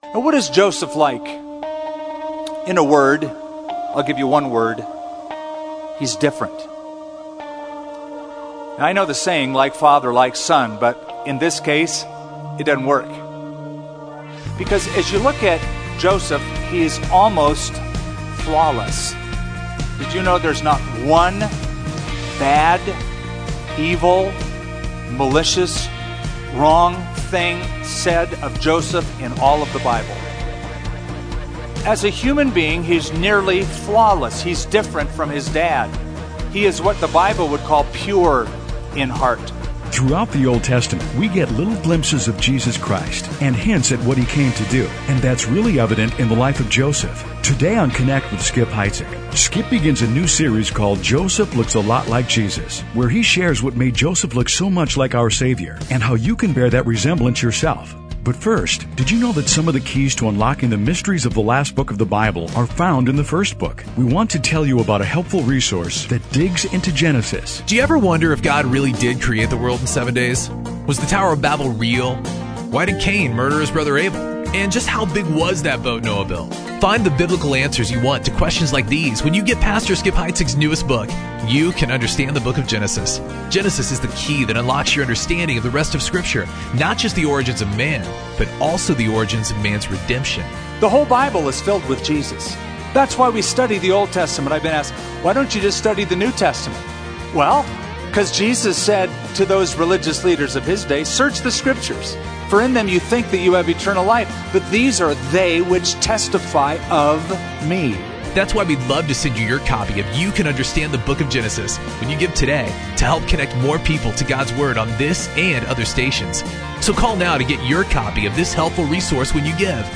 Now, what is Joseph like? In a word, I'll give you one word. He's different. Now, I know the saying, like father, like son, but in this case, it doesn't work. Because as you look at Joseph, he is almost flawless. Did you know there's not one bad, evil, malicious, wrong thing said of Joseph in all of the Bible? As a human being, he's nearly flawless. He's different from his dad. He is what the Bible would call pure in heart. Throughout the Old Testament, we get little glimpses of Jesus Christ and hints at what he came to do. And that's really evident in the life of Joseph. Today on Connect with Skip Heitzig, Skip begins a new series called Joseph Looks a Lot Like Jesus, where he shares what made Joseph look so much like our Savior and how you can bear that resemblance yourself. But first, did you know that some of the keys to unlocking the mysteries of the last book of the Bible are found in the first book? We want to tell you about a helpful resource that digs into Genesis. Do you ever wonder if God really did create the world in 7 days? Was the Tower of Babel real? Why did Cain murder his brother Abel? And just how big was that boat Noah built? Find the biblical answers you want to questions like these when you get Pastor Skip Heitzig's newest book, You Can Understand the Book of Genesis. Genesis is the key that unlocks your understanding of the rest of Scripture, not just the origins of man, but also the origins of man's redemption. The whole Bible is filled with Jesus. That's why we study the Old Testament. I've been asked, why don't you just study the New Testament? Well, because Jesus said to those religious leaders of his day, search the Scriptures, for in them you think that you have eternal life, but these are they which testify of me. That's why we'd love to send you your copy of You Can Understand the Book of Genesis when you give today to help connect more people to God's Word on this and other stations. So call now to get your copy of this helpful resource when you give.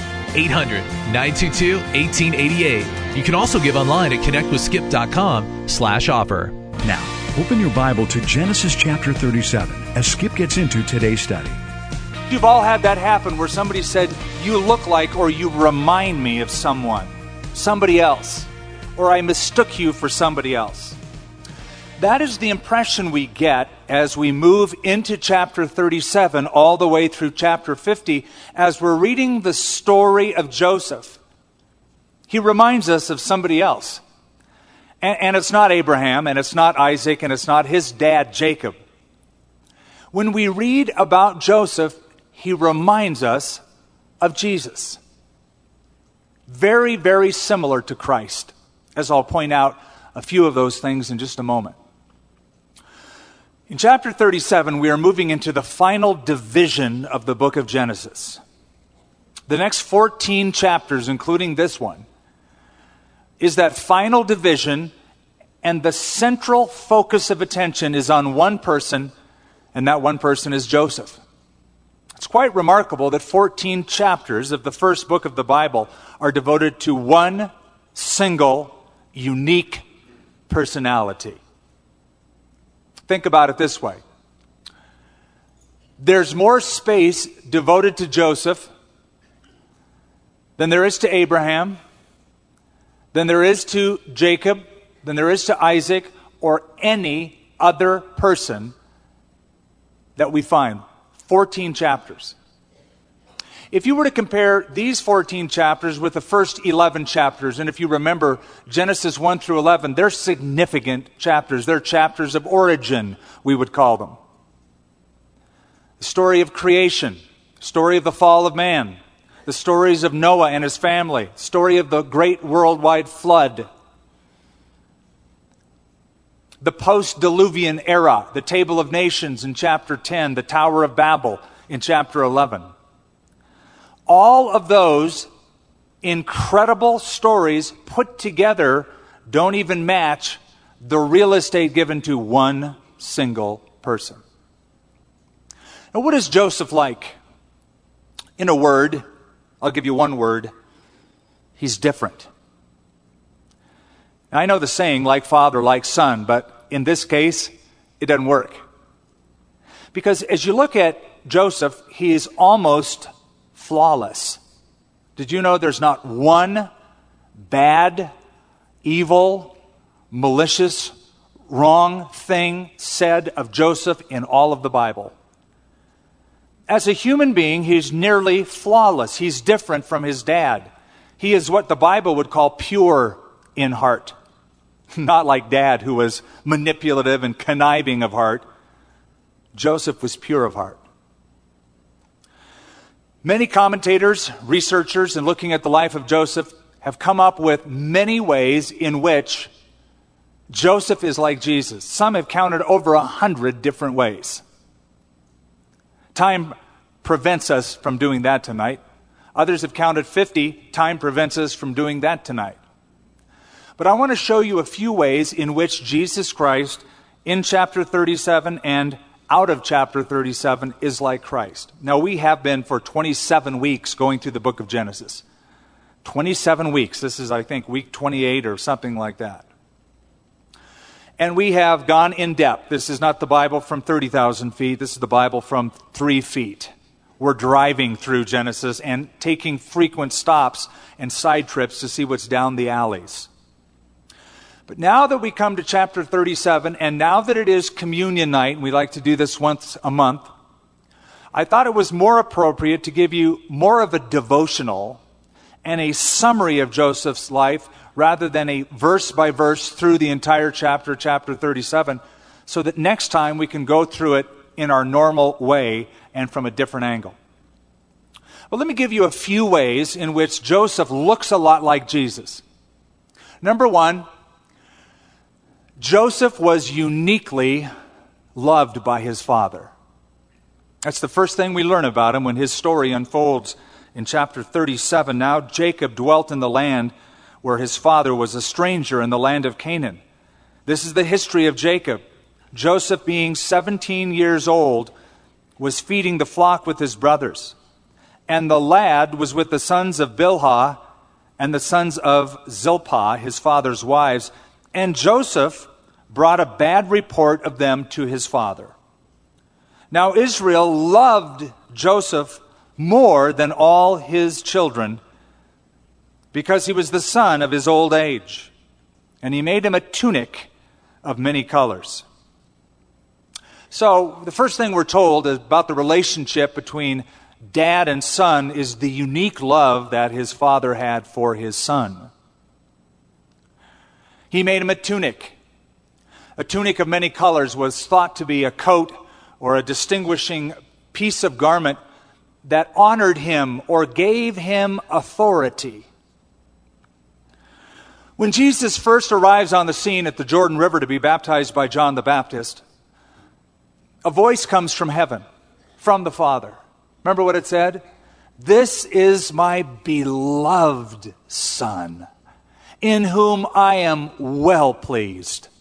800-922-1888. You can also give online at connectwithskip.com/offer. Now, open your Bible to Genesis chapter 37 as Skip gets into today's study. You've all had that happen where somebody said, you look like or you remind me of someone, somebody else, or I mistook you for somebody else. That is the impression we get as we move into chapter 37 all the way through chapter 50 as we're reading the story of Joseph. He reminds us of somebody else. And it's not Abraham, and it's not Isaac, and it's not his dad, Jacob. When we read about Joseph, he reminds us of Jesus. Very, very similar to Christ, as I'll point out a few of those things in just a moment. In chapter 37, we are moving into the final division of the book of Genesis. The next 14 chapters, including this one, is that final division, and the central focus of attention is on one person, and that one person is Joseph. It's quite remarkable that 14 chapters of the first book of the Bible are devoted to one single, unique personality. Think about it this way. There's more space devoted to Joseph than there is to Abraham, than there is to Jacob, than there is to Isaac, or any other person that we find. 14 chapters. If you were to compare these 14 chapters with the first 11 chapters, and if you remember Genesis 1 through 11, they're significant chapters. They're chapters of origin, we would call them. The story of creation, the story of the fall of man, the stories of Noah and his family, the story of the great worldwide flood, the post-Diluvian era, the Table of Nations in chapter 10, the Tower of Babel in chapter 11. All of those incredible stories put together don't even match the real estate given to one single person. Now, what is Joseph like? In a word, I'll give you one word. He's different. Now, I know the saying, like father, like son, but in this case, it doesn't work. Because as you look at Joseph, he is almost flawless. Did you know there's not one bad, evil, malicious, wrong thing said of Joseph in all of the Bible? As a human being, he's nearly flawless. He's different from his dad. He is what the Bible would call pure in heart. Not like Dad, who was manipulative and conniving of heart. Joseph was pure of heart. Many commentators, researchers, in looking at the life of Joseph, have come up with many ways in which Joseph is like Jesus. Some have counted over 100 different ways. Time prevents us from doing that tonight. Others have counted 50. Time prevents us from doing that tonight. But I want to show you a few ways in which Jesus Christ, in chapter 37 and out of chapter 37, is like Christ. Now, we have been for 27 weeks going through the book of Genesis. 27 weeks. This is, I think, week 28 or something like that. And we have gone in depth. This is not the Bible from 30,000 feet. This is the Bible from 3 feet. We're driving through Genesis and taking frequent stops and side trips to see what's down the alleys. But now that we come to chapter 37, and now that it is communion night, and we like to do this once a month, I thought it was more appropriate to give you more of a devotional and a summary of Joseph's life rather than a verse by verse through the entire chapter 37, so that next time we can go through it in our normal way and from a different angle. Well, let me give you a few ways in which Joseph looks a lot like Jesus. Number one, Joseph was uniquely loved by his father. That's the first thing we learn about him when his story unfolds in chapter 37. Now Jacob dwelt in the land where his father was a stranger in the land of Canaan. This is the history of Jacob. Joseph, being 17 years old, was feeding the flock with his brothers. And the lad was with the sons of Bilhah and the sons of Zilpah, his father's wives. And Joseph brought a bad report of them to his father. Now Israel loved Joseph more than all his children because he was the son of his old age. And he made him a tunic of many colors. So the first thing we're told about the relationship between dad and son is the unique love that his father had for his son. He made him a tunic. A tunic of many colors was thought to be a coat or a distinguishing piece of garment that honored him or gave him authority. When Jesus first arrives on the scene at the Jordan River to be baptized by John the Baptist, a voice comes from heaven, from the Father. Remember what it said? "This is my beloved Son, in whom I am well pleased."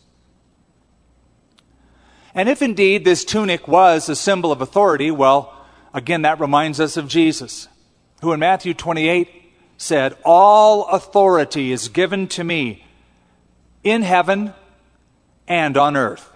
And if indeed this tunic was a symbol of authority, well, again, that reminds us of Jesus, who in Matthew 28 said, "All authority is given to me in heaven and on earth."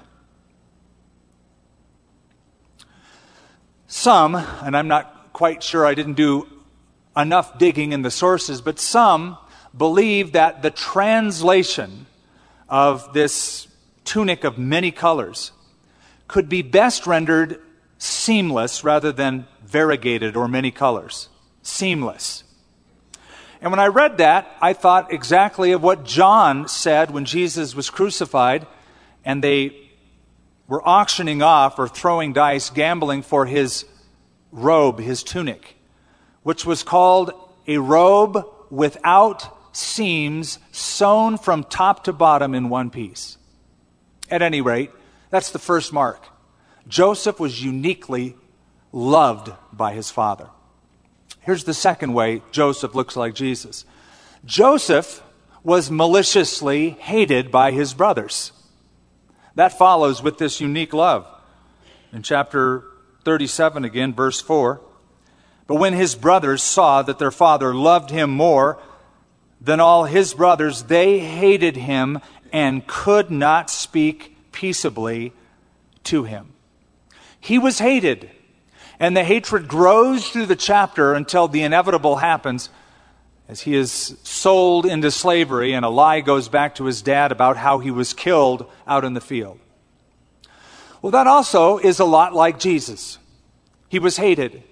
Some, and I'm not quite sure, I didn't do enough digging in the sources, but some believe that the translation of this tunic of many colors could be best rendered seamless rather than variegated or many colors. Seamless. And when I read that, I thought exactly of what John said when Jesus was crucified and they were auctioning off or throwing dice, gambling for his robe, his tunic, which was called a robe without seams, sewn from top to bottom in one piece. At any rate, that's the first mark. Joseph was uniquely loved by his father. Here's the second way Joseph looks like Jesus. Joseph was maliciously hated by his brothers. That follows with this unique love. In chapter 37 again, verse 4, "But when his brothers saw that their father loved him more than all his brothers, they hated him and could not speak peaceably to him." He was hated, and the hatred grows through the chapter until the inevitable happens as he is sold into slavery and a lie goes back to his dad about how he was killed out in the field. Well, that also is a lot like Jesus. He was hated.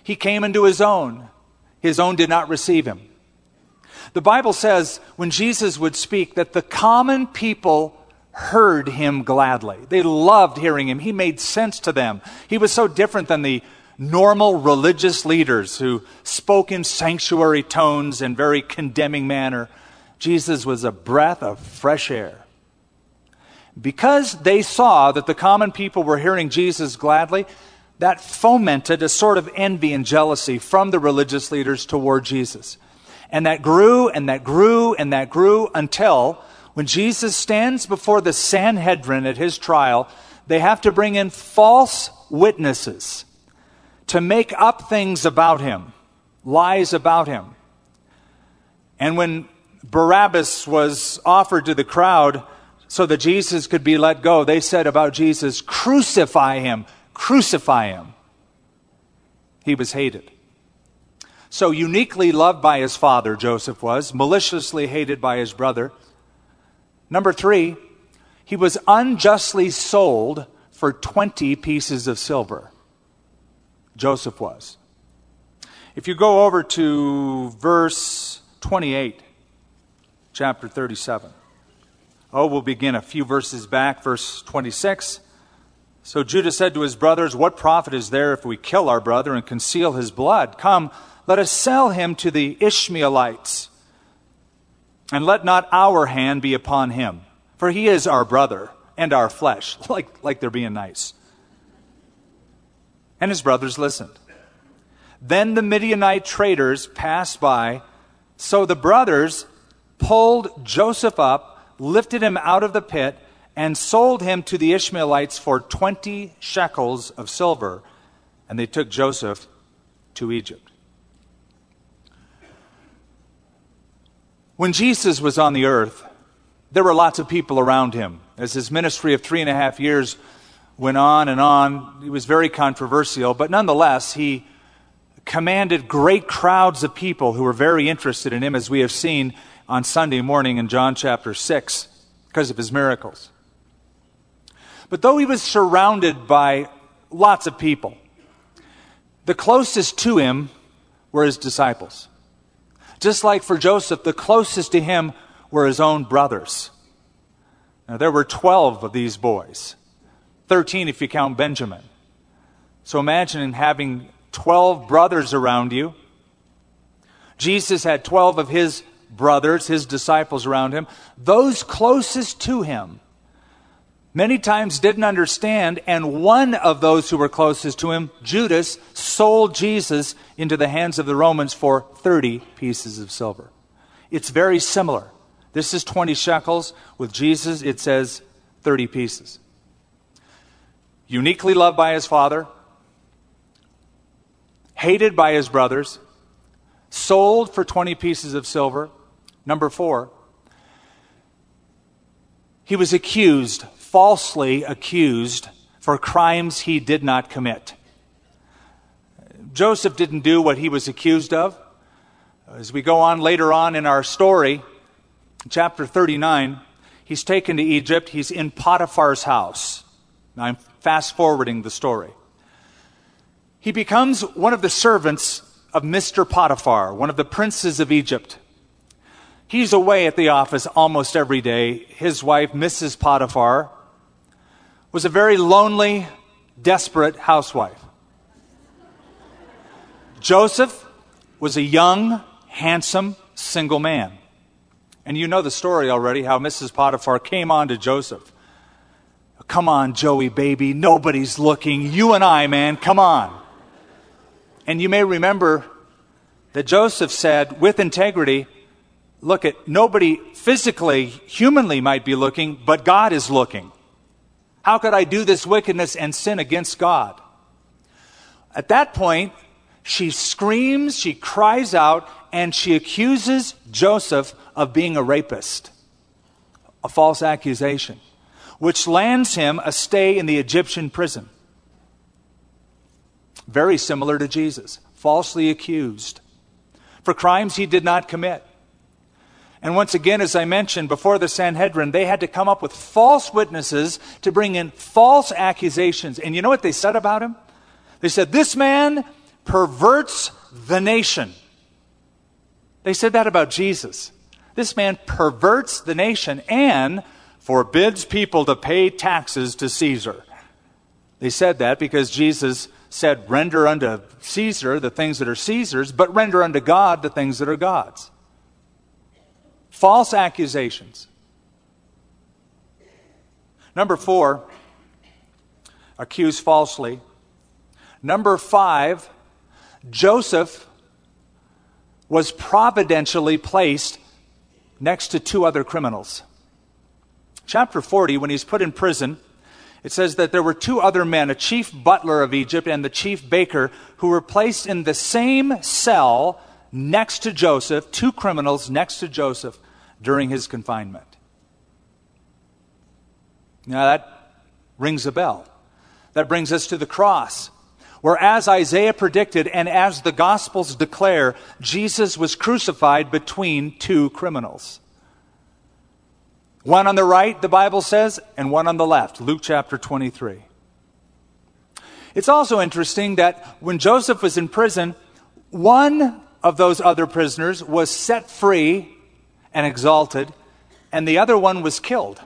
He came into his own did not receive him. The Bible says when Jesus would speak that the common people heard him gladly. They loved hearing him. He made sense to them. He was so different than the normal religious leaders who spoke in sanctuary tones and very condemning manner. Jesus was a breath of fresh air. Because they saw that the common people were hearing Jesus gladly, that fomented a sort of envy and jealousy from the religious leaders toward Jesus. And that grew and that grew and that grew until when Jesus stands before the Sanhedrin at his trial, they have to bring in false witnesses to make up things about him, lies about him. And when Barabbas was offered to the crowd so that Jesus could be let go, they said about Jesus, "Crucify him, crucify him." He was hated. So uniquely loved by his father, Joseph was, maliciously hated by his brother. Number 3, he was unjustly sold for 20 pieces of silver. Joseph was. If you go over to verse 28, chapter 37. We'll begin a few verses back, verse 26. So Judah said to his brothers, "What profit is there if we kill our brother and conceal his blood? Come, let us sell him to the Ishmaelites, and let not our hand be upon him, for he is our brother and our flesh." Like they're being nice. And his brothers listened. Then the Midianite traders passed by, so the brothers pulled Joseph up, lifted him out of the pit, and sold him to the Ishmaelites for 20 shekels of silver, and they took Joseph to Egypt. When Jesus was on the earth, there were lots of people around him. As his ministry of 3.5 years went on and on, he was very controversial, but nonetheless, he commanded great crowds of people who were very interested in him, as we have seen on Sunday morning in John chapter 6, because of his miracles. But though he was surrounded by lots of people, the closest to him were his disciples. Just like for Joseph, the closest to him were his own brothers. Now, there were 12 of these boys, 13 if you count Benjamin. So imagine having 12 brothers around you. Jesus had 12 of his brothers, his disciples around him. Those closest to him many times didn't understand, and one of those who were closest to him, Judas, sold Jesus into the hands of the Romans for 30 pieces of silver. It's very similar. This is 20 shekels. With Jesus, it says 30 pieces. Uniquely loved by his father, hated by his brothers, sold for 20 pieces of silver. Number 4, he was accused, falsely accused, for crimes he did not commit. Joseph didn't do what he was accused of. As we go on later on in our story, chapter 39, he's taken to Egypt. He's in Potiphar's house. Now I'm fast forwarding the story. He becomes one of the servants of Mr. Potiphar, one of the princes of Egypt. He's away at the office almost every day. His wife, Mrs. Potiphar, was a very lonely, desperate housewife. Joseph was a young, handsome, single man. And you know the story already, how Mrs. Potiphar came on to Joseph. "Come on, Joey, baby, nobody's looking. You and I, man, come on." And you may remember that Joseph said, with integrity, "Look, nobody physically, humanly might be looking, but God is looking. How could I do this wickedness and sin against God?" At that point, she screams, she cries out, and she accuses Joseph of being a rapist. A false accusation, which lands him a stay in the Egyptian prison. Very similar to Jesus, falsely accused for crimes he did not commit. And once again, as I mentioned, before the Sanhedrin, they had to come up with false witnesses to bring in false accusations. And you know what they said about him? They said, "This man perverts the nation. They said that about Jesus. This man perverts the nation and forbids people to pay taxes to Caesar. They said that because Jesus said, render unto Caesar the things that are Caesar's, but render unto God the things that are God's. False accusations. Number 4, accused falsely. Number 5, Joseph was providentially placed next to 2 other criminals. Chapter 40, when he's put in prison, it says that there were 2 other men, a chief butler of Egypt and the chief baker, who were placed in the same cell next to Joseph, 2 criminals next to Joseph during his confinement. Now that rings a bell. That brings us to the cross, where as Isaiah predicted and as the Gospels declare, Jesus was crucified between 2 criminals. One on the right, the Bible says, and one on the left, Luke chapter 23. It's also interesting that when Joseph was in prison, one of those other prisoners was set free and exalted, and the other one was killed.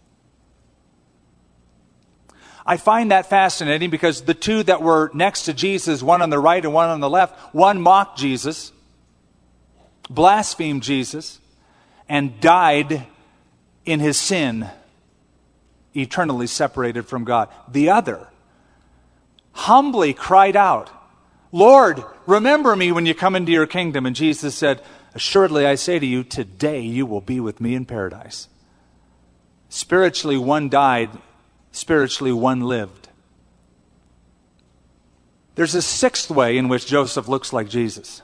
I find that fascinating because the 2 that were next to Jesus, one on the right and one on the left, one mocked Jesus, blasphemed Jesus, and died in his sin, eternally separated from God. The other humbly cried out, Lord, remember me when you come into your kingdom. And Jesus said, assuredly I say to you, today you will be with me in paradise. Spiritually, one died. Spiritually, one lived. There's a 6th way in which Joseph looks like Jesus.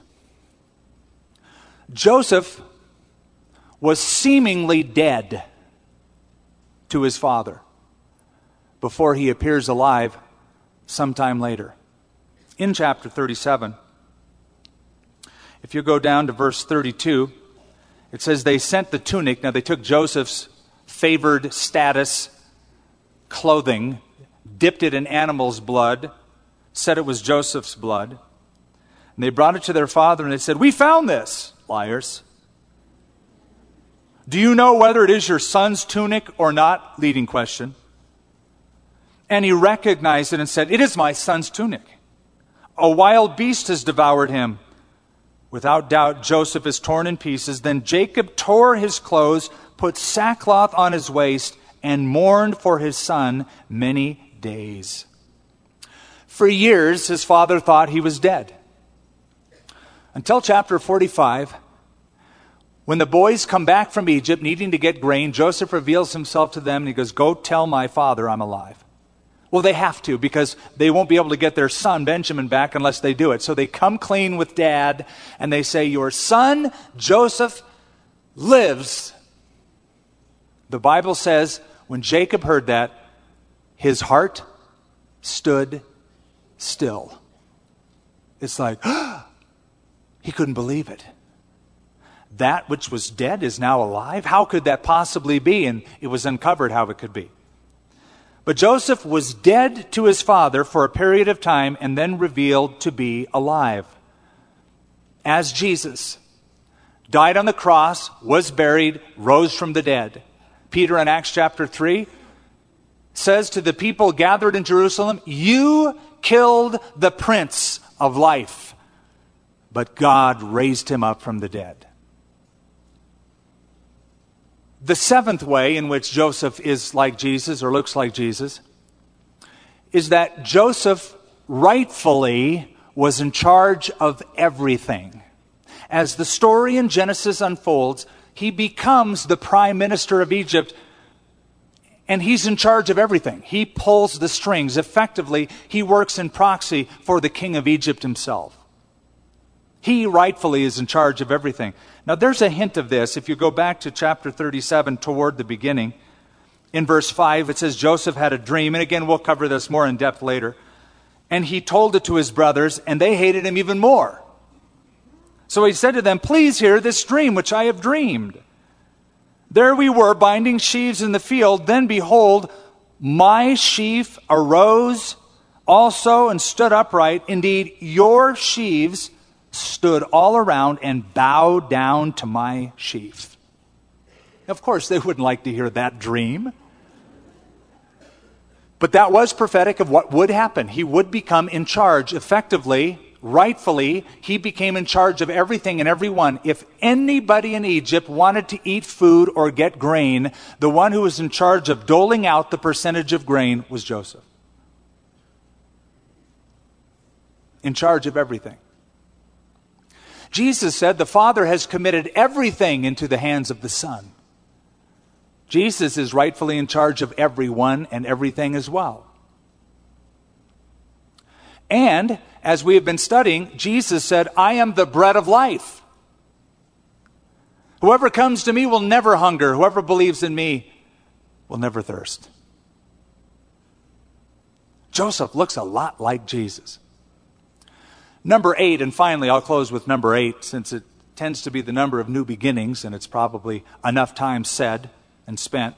Joseph was seemingly dead to his father before he appears alive sometime later. In chapter 37, if you go down to verse 32, it says they sent the tunic. Now they took Joseph's favored status clothing, dipped it in animal's blood, said it was Joseph's blood. And they brought it to their father and they said, we found this. Liars. Do you know whether it is your son's tunic or not? Leading question. And he recognized it and said, it is my son's tunic. A wild beast has devoured him. Without doubt, Joseph is torn in pieces. Then Jacob tore his clothes, put sackcloth on his waist, and mourned for his son many days. For years, his father thought he was dead. Until chapter 45, when the boys come back from Egypt needing to get grain, Joseph reveals himself to them and he goes, go tell my father I'm alive. Well, they have to because they won't be able to get their son Benjamin back unless they do it. So they come clean with dad and they say, your son Joseph lives. The Bible says when Jacob heard that, his heart stood still. It's like, he couldn't believe it. That which was dead is now alive? How could that possibly be? And it was uncovered how it could be. But Joseph was dead to his father for a period of time and then revealed to be alive. As Jesus died on the cross, was buried, rose from the dead. Peter in Acts chapter 3 says to the people gathered in Jerusalem, you killed the Prince of Life, but God raised him up from the dead. The 7th way in which Joseph is like Jesus or looks like Jesus is that Joseph rightfully was in charge of everything. As the story in Genesis unfolds, he becomes the prime minister of Egypt and he's in charge of everything. He pulls the strings. Effectively, he works in proxy for the king of Egypt himself. He rightfully is in charge of everything. Now there's a hint of this. If you go back to chapter 37 toward the beginning, in verse 5 it says Joseph had a dream. And again, we'll cover this more in depth later. And he told it to his brothers and they hated him even more. So he said to them, please hear this dream which I have dreamed. There we were binding sheaves in the field. Then behold, my sheaf arose also and stood upright. Indeed, your sheaves stood all around and bowed down to my sheaf. Of course, they wouldn't like to hear that dream. But that was prophetic of what would happen. He would become in charge effectively. Rightfully, he became in charge of everything and everyone. If anybody in Egypt wanted to eat food or get grain, the one who was in charge of doling out the percentage of grain was Joseph. In charge of everything. Jesus said the Father has committed everything into the hands of the Son. Jesus is rightfully in charge of everyone and everything as well. And, as we have been studying, Jesus said, I am the bread of life. Whoever comes to me will never hunger. Whoever believes in me will never thirst. Joseph looks a lot like Jesus. Number 8, and finally I'll close with number 8, since it tends to be the number of new beginnings, and it's probably enough time said and spent,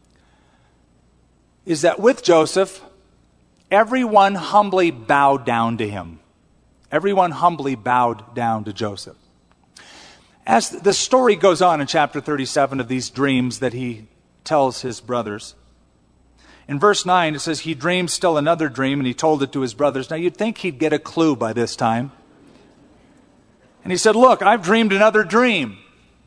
is that with Joseph, everyone humbly bowed down to him. Everyone humbly bowed down to Joseph. As the story goes on in chapter 37 of these dreams that he tells his brothers, in verse 9 it says, he dreamed still another dream and he told it to his brothers. Now you'd think he'd get a clue by this time. And he said, look, I've dreamed another dream.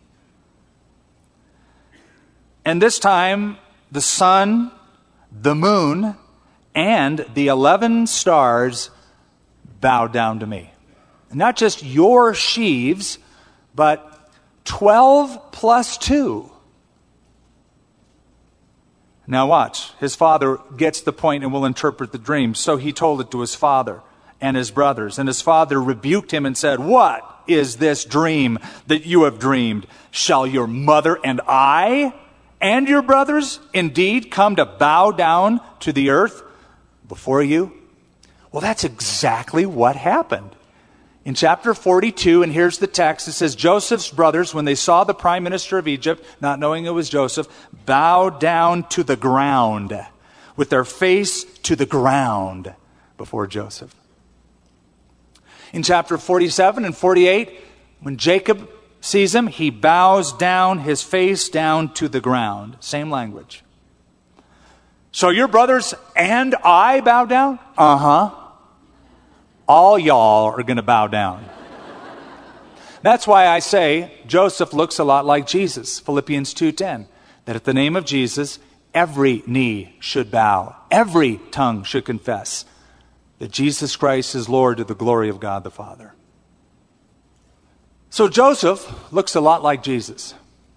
And this time the sun, the moon, and the 11 stars bowed down to me. Not just your sheaves, but 12 plus 2. Now watch. His father gets the point and will interpret the dream. So he told it to his father and his brothers. And his father rebuked him and said, what is this dream that you have dreamed? Shall your mother and I and your brothers indeed come to bow down to the earth before you? Well, that's exactly what happened. In chapter 42, and here's the text, it says, Joseph's brothers, when they saw the prime minister of Egypt, not knowing it was Joseph, bowed down to the ground, with their face to the ground before Joseph. In chapter 47 and 48, when Jacob sees him, he bows down, his face down to the ground. Same language. So your brothers and I bow down? Uh-huh. All y'all are going to bow down. That's why I say Joseph looks a lot like Jesus. Philippians 2:10. That at the name of Jesus, every knee should bow. Every tongue should confess that Jesus Christ is Lord to the glory of God the Father. So Joseph looks a lot like Jesus.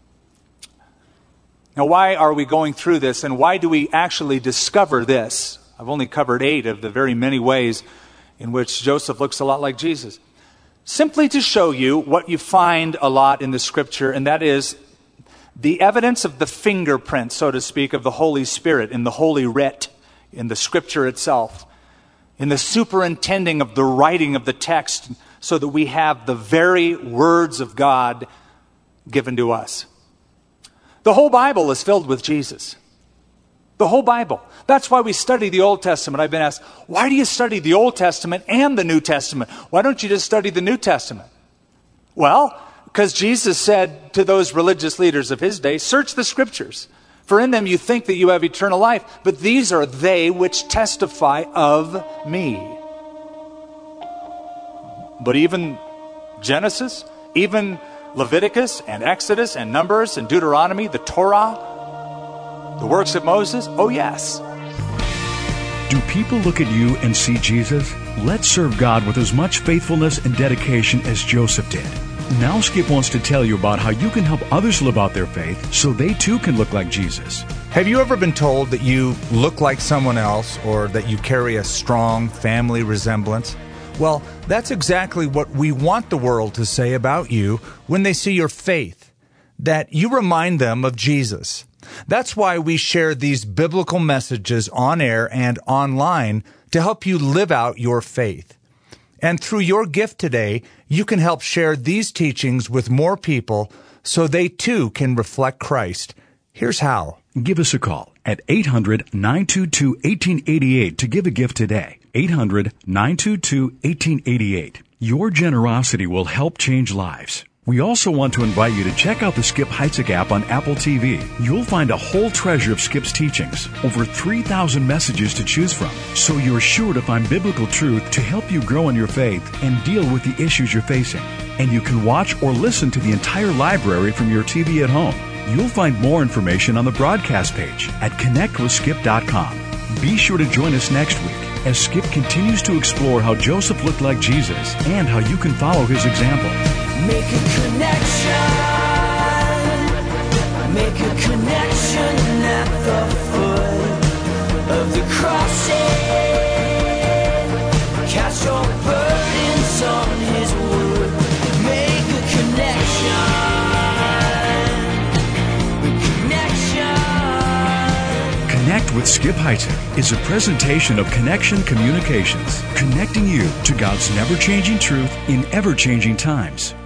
Now, why are we going through this, and why do we actually discover this? I've only covered 8 of the very many ways in which Joseph looks a lot like Jesus. Simply to show you what you find a lot in the Scripture, and that is the evidence of the fingerprint, so to speak, of the Holy Spirit in the Holy Writ, in the Scripture itself, in the superintending of the writing of the text, so that we have the very words of God given to us. The whole Bible is filled with Jesus. The whole Bible. That's why we study the Old Testament. I've been asked, why do you study the Old Testament and the New Testament? Why don't you just study the New Testament? Well, because Jesus said to those religious leaders of his day, search the Scriptures, for in them you think that you have eternal life, but these are they which testify of me. But even Genesis, even Leviticus and Exodus and Numbers and Deuteronomy, the Torah, the works of Moses, oh yes. Do people look at you and see Jesus? Let's serve God with as much faithfulness and dedication as Joseph did. Now Skip wants to tell you about how you can help others live out their faith so they too can look like Jesus. Have you ever been told that you look like someone else or that you carry a strong family resemblance? Well, that's exactly what we want the world to say about you when they see your faith, that you remind them of Jesus. That's why we share these biblical messages on air and online to help you live out your faith. And through your gift today, you can help share these teachings with more people so they too can reflect Christ. Here's how. Give us a call at 800-922-1888 to give a gift today. 800-922-1888. Your generosity will help change lives. We also want to invite you to check out the Skip Heitzig app on Apple TV. You'll find a whole treasure of Skip's teachings, over 3,000 messages to choose from, so you're sure to find biblical truth to help you grow in your faith and deal with the issues you're facing. And you can watch or listen to the entire library from your TV at home. You'll find more information on the broadcast page at connectwithskip.com. Be sure to join us next week as Skip continues to explore how Joseph looked like Jesus and how you can follow his example. Make a connection. Make a connection at the foot of the cross. Cast your burdens on his wood. Make a connection. Connect with Skip Heitzig is a presentation of Connection Communications, connecting you to God's never-changing truth in ever-changing times.